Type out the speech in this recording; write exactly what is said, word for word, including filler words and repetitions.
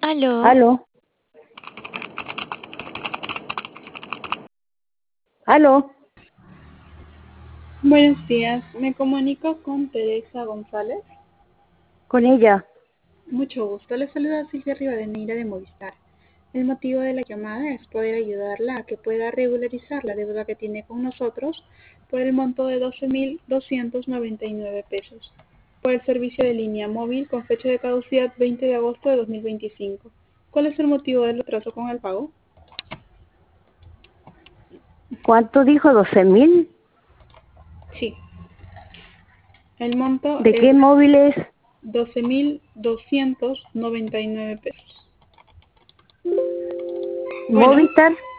Aló. Aló. Aló. Buenos días, me comunico con Teresa González. Con ella. Mucho gusto, le saluda Silvia Rivadeneira de Movistar. El motivo de la llamada es poder ayudarla a que pueda regularizar la deuda que tiene con nosotros por el monto de doce mil doscientos noventa y nueve pesos por el servicio de línea móvil con fecha de caducidad veinte de agosto de dos mil veinticinco. ¿Cuál es el motivo del retraso con el pago? ¿Cuánto dijo? ¿Doce mil? Sí. El monto ¿De es qué móvil es? doce mil doscientos noventa y nueve pesos. Bueno. ¿Movistar?